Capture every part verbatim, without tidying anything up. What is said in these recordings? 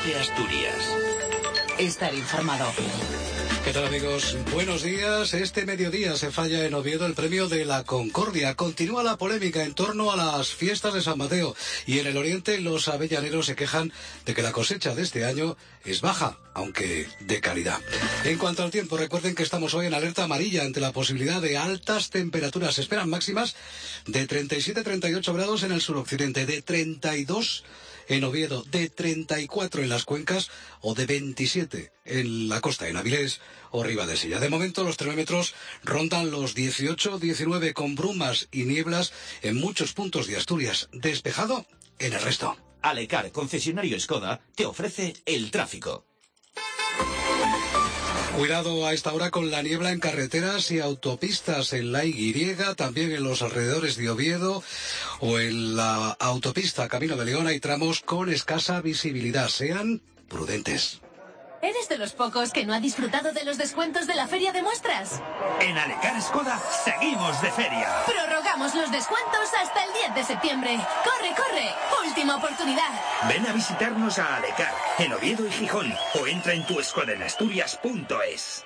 de Asturias. Estar informado. ¿Qué tal, amigos? Buenos días. Este mediodía se falla en Oviedo el premio de la Concordia. Continúa la polémica en torno a las fiestas de San Mateo. Y en el oriente los avellaneros se quejan de que la cosecha de este año es baja, aunque de calidad. En cuanto al tiempo, recuerden que estamos hoy en alerta amarilla ante la posibilidad de altas temperaturas. Se esperan máximas de treinta y siete a treinta y ocho grados en el suroccidente, de treinta y dos en Oviedo, de treinta y cuatro en las cuencas o de veintisiete en la costa, en Avilés o Ribadesella. De momento los termómetros rondan los dieciocho, diecinueve con brumas y nieblas en muchos puntos de Asturias, despejado en el resto. Alecar, concesionario Skoda, te ofrece el tráfico. Cuidado a esta hora con la niebla en carreteras y autopistas en la Y, también en los alrededores de Oviedo o en la autopista Camino de León hay tramos con escasa visibilidad. Sean prudentes. ¿Eres de los pocos que no ha disfrutado de los descuentos de la feria de muestras? En Alecar Skoda seguimos de feria. Prorrogamos los descuentos hasta el diez de septiembre. ¡Corre, corre! ¡Última oportunidad! Ven a visitarnos a Alecar, en Oviedo y Gijón, o entra en tu skoda en asturias punto es.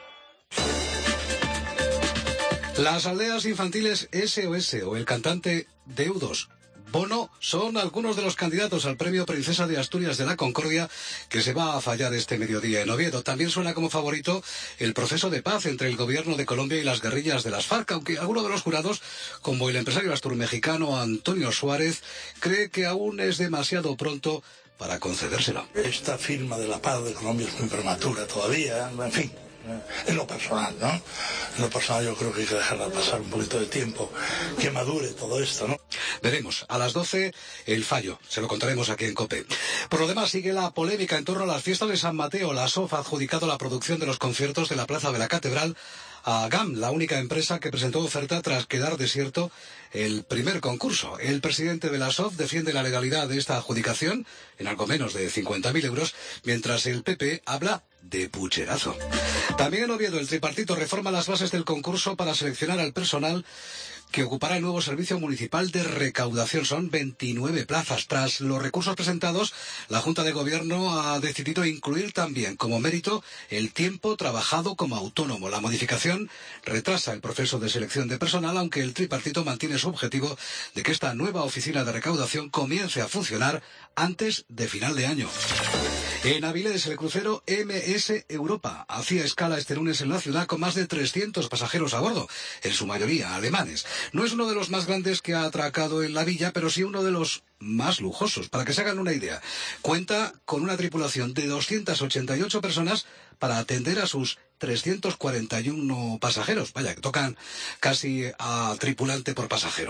Las aldeas infantiles S O S o el cantante Deudos Bono son algunos de los candidatos al premio Princesa de Asturias de la Concordia que se va a fallar este mediodía en Oviedo. También suena como favorito el proceso de paz entre el gobierno de Colombia y las guerrillas de las FARC, aunque alguno de los jurados, como el empresario asturmexicano Antonio Suárez, cree que aún es demasiado pronto para concedérselo. Esta firma de la paz de Colombia es muy prematura todavía, en fin. En lo personal, ¿no? En lo personal yo creo que hay que dejarla pasar un poquito de tiempo, que madure todo esto, ¿no? Veremos, a las doce el fallo, se lo contaremos aquí en COPE. Por lo demás, sigue la polémica en torno a las fiestas de San Mateo. La S O F ha adjudicado la producción de los conciertos de la Plaza de la Catedral a G A M, la única empresa que presentó oferta tras quedar desierto el primer concurso. El presidente de la S O F defiende la legalidad de esta adjudicación en algo menos de cincuenta mil euros, mientras el P P habla de pucherazo. También en Oviedo, el tripartito reforma las bases del concurso para seleccionar al personal que ocupará el nuevo servicio municipal de recaudación. Son veintinueve plazas. Tras los recursos presentados, la Junta de Gobierno ha decidido incluir también como mérito el tiempo trabajado como autónomo. La modificación retrasa el proceso de selección de personal, aunque el tripartito mantiene su objetivo de que esta nueva oficina de recaudación comience a funcionar antes de final de año. En Avilés, el crucero M S Europa hacía escala este lunes en la ciudad con más de trescientos pasajeros a bordo, en su mayoría alemanes. No es uno de los más grandes que ha atracado en la villa, pero sí uno de los más lujosos. Para que se hagan una idea, cuenta con una tripulación de doscientas ochenta y ocho personas para atender a sus trescientos cuarenta y uno pasajeros. Vaya, que tocan casi a tripulante por pasajero.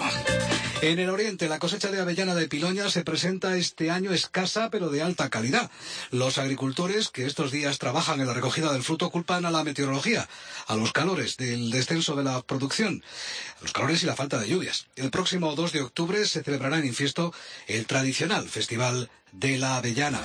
En el oriente, la cosecha de avellana de Piloña se presenta este año escasa, pero de alta calidad. Los agricultores que estos días trabajan en la recogida del fruto culpan a la meteorología, a los calores del descenso de la producción, a los calores y la falta de lluvias. El próximo dos de octubre se celebrará en Infiesto el tradicional Festival de la Avellana.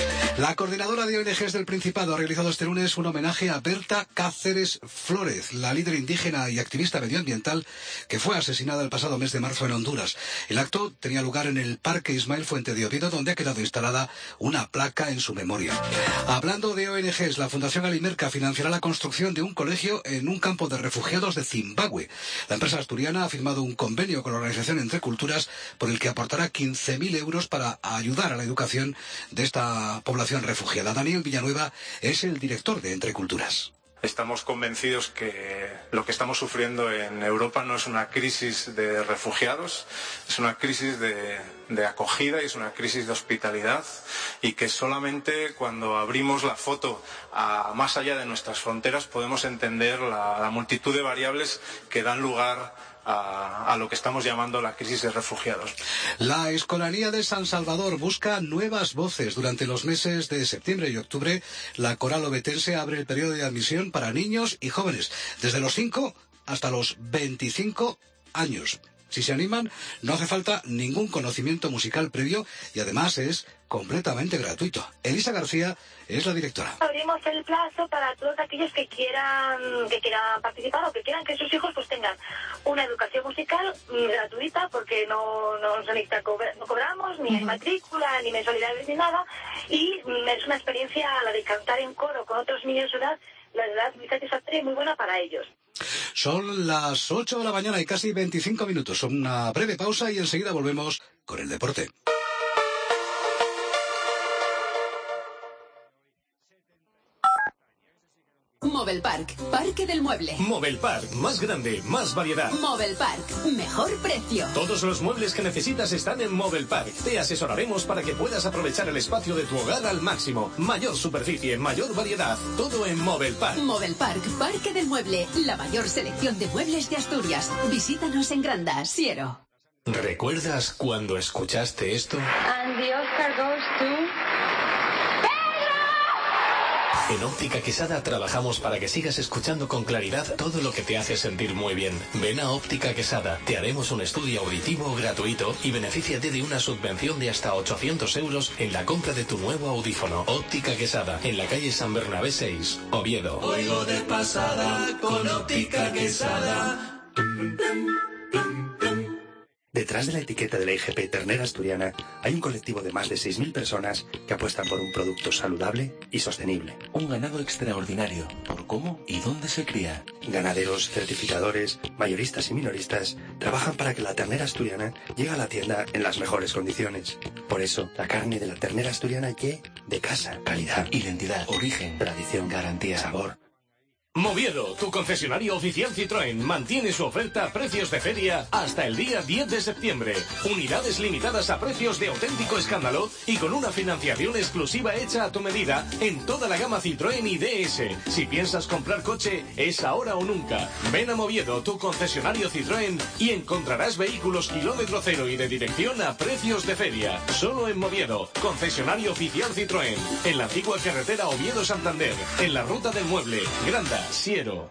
La coordinadora de O N Ges del Principado ha realizado este lunes un homenaje a Berta Cáceres Flórez, la líder indígena y activista medioambiental que fue asesinada el pasado mes de marzo en Honduras. El acto tenía lugar en el Parque Ismael Fuente de Oviedo, donde ha quedado instalada una placa en su memoria. Hablando de O N Ges, la Fundación Alimerca financiará la construcción de un colegio en un campo de refugiados de Zimbabue. La empresa asturiana ha firmado un convenio con la organización Entre Culturas por el que aportará quince mil euros para ayudar a la educación de esta población refugiada. Daniel Villanueva es el director de Entre Culturas. Estamos convencidos que lo que estamos sufriendo en Europa no es una crisis de refugiados, es una crisis de, de acogida y es una crisis de hospitalidad, y que solamente cuando abrimos la foto a más allá de nuestras fronteras podemos entender la, la multitud de variables que dan lugar A, a lo que estamos llamando la crisis de refugiados. La Escolanía de San Salvador busca nuevas voces. Durante los meses de septiembre y octubre, la Coral Ovetense abre el periodo de admisión para niños y jóvenes, desde los cinco hasta los veinticinco años. Si se animan, no hace falta ningún conocimiento musical previo y además es completamente gratuito. Elisa García es la directora. Abrimos el plazo para todos aquellos que quieran que quieran participar o que quieran que sus hijos pues tengan una educación musical gratuita, porque no, no se necesita cobra, no cobramos ni uh-huh. matrícula, ni mensualidades, ni nada, y es una experiencia, la de cantar en coro con otros niños de edad, la verdad muy satisfactoria y muy buena para ellos. Son las ocho de la mañana y casi veinticinco minutos. Una breve pausa y enseguida volvemos con el deporte. Mobile Park, Parque del Mueble. Mobile Park, más grande, más variedad. Mobile Park, mejor precio. Todos los muebles que necesitas están en Mobile Park. Te asesoraremos para que puedas aprovechar el espacio de tu hogar al máximo. Mayor superficie, mayor variedad, todo en Mobile Park. Mobile Park, Parque del Mueble, la mayor selección de muebles de Asturias. Visítanos en Granda, Siero. ¿Recuerdas cuando escuchaste esto? And the Oscar goes to... En Óptica Quesada trabajamos para que sigas escuchando con claridad todo lo que te hace sentir muy bien. Ven a Óptica Quesada, te haremos un estudio auditivo gratuito y benefíciate de una subvención de hasta ochocientos euros en la compra de tu nuevo audífono. Óptica Quesada, en la calle San Bernabé seis, Oviedo. Oigo de pasada con Óptica Quesada. Detrás de la etiqueta de la I G P Ternera Asturiana hay un colectivo de más de seis mil personas que apuestan por un producto saludable y sostenible. Un ganado extraordinario. ¿Por cómo y dónde se cría? Ganaderos, certificadores, mayoristas y minoristas trabajan para que la ternera asturiana llegue a la tienda en las mejores condiciones. Por eso, la carne de la ternera asturiana llegue de casa. Calidad, identidad, origen, tradición, garantía, sabor. Moviedo, tu concesionario oficial Citroën, mantiene su oferta a precios de feria hasta el día diez de septiembre. Unidades limitadas a precios de auténtico escándalo y con una financiación exclusiva hecha a tu medida en toda la gama Citroën y D S. Si piensas comprar coche, es ahora o nunca. Ven a Moviedo, tu concesionario Citroën, y encontrarás vehículos kilómetro cero y de dirección a precios de feria. Solo en Moviedo, concesionario oficial Citroën. En la antigua carretera Oviedo-Santander, en la ruta del mueble, Granda, Siero.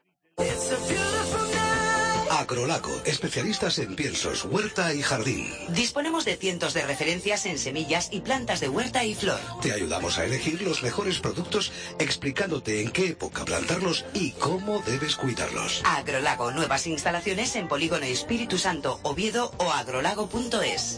Agrolago, especialistas en piensos, huerta y jardín. Disponemos de cientos de referencias en semillas y plantas de huerta y flor. Te ayudamos a elegir los mejores productos, explicándote en qué época plantarlos y cómo debes cuidarlos. Agrolago, nuevas instalaciones en Polígono Espíritu Santo, Oviedo o agrolago punto es.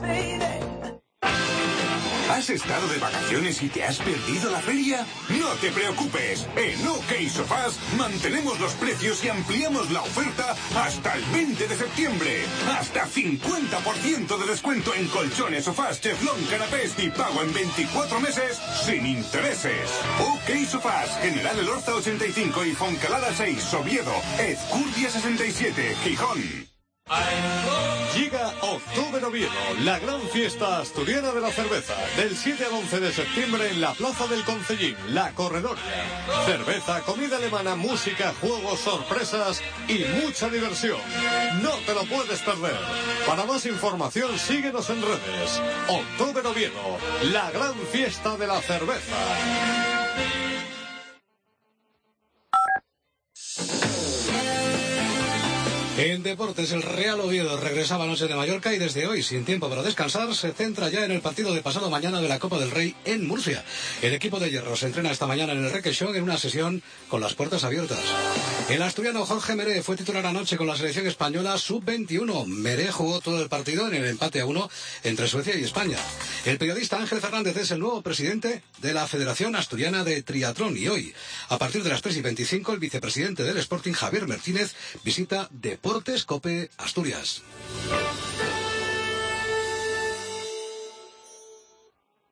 ¿Has estado de vacaciones y te has perdido la feria? No te preocupes. En OK Sofás mantenemos los precios y ampliamos la oferta hasta el veinte de septiembre. Hasta cincuenta por ciento de descuento en colchones, sofás, cheflón, canapés y pago en veinticuatro meses sin intereses. OK Sofás, General Elorza ochenta y cinco y Foncalada seis, Oviedo, Ezcurdia sesenta y siete, Gijón. Llega Octubre Oviedo, la gran fiesta asturiana de la cerveza, del siete al once de septiembre en la Plaza del Concellín, La Corredoria. Cerveza, comida alemana, música, juegos, sorpresas y mucha diversión. No te lo puedes perder. Para más información, síguenos en redes. Octubre Oviedo, la gran fiesta de la cerveza. En deportes, el Real Oviedo regresaba anoche de Mallorca y desde hoy, sin tiempo para descansar, se centra ya en el partido de pasado mañana de la Copa del Rey en Murcia. El equipo de hierro se entrena esta mañana en el Requesón en una sesión con las puertas abiertas. El asturiano Jorge Meré fue titular anoche con la selección española sub veintiuno. Meré jugó todo el partido en el empate a uno entre Suecia y España. El periodista Ángel Fernández es el nuevo presidente de la Federación Asturiana de Triatlón y hoy, a partir de las tres y veinticinco, el vicepresidente del Sporting, Javier Martínez, visita Deportes Cope Asturias.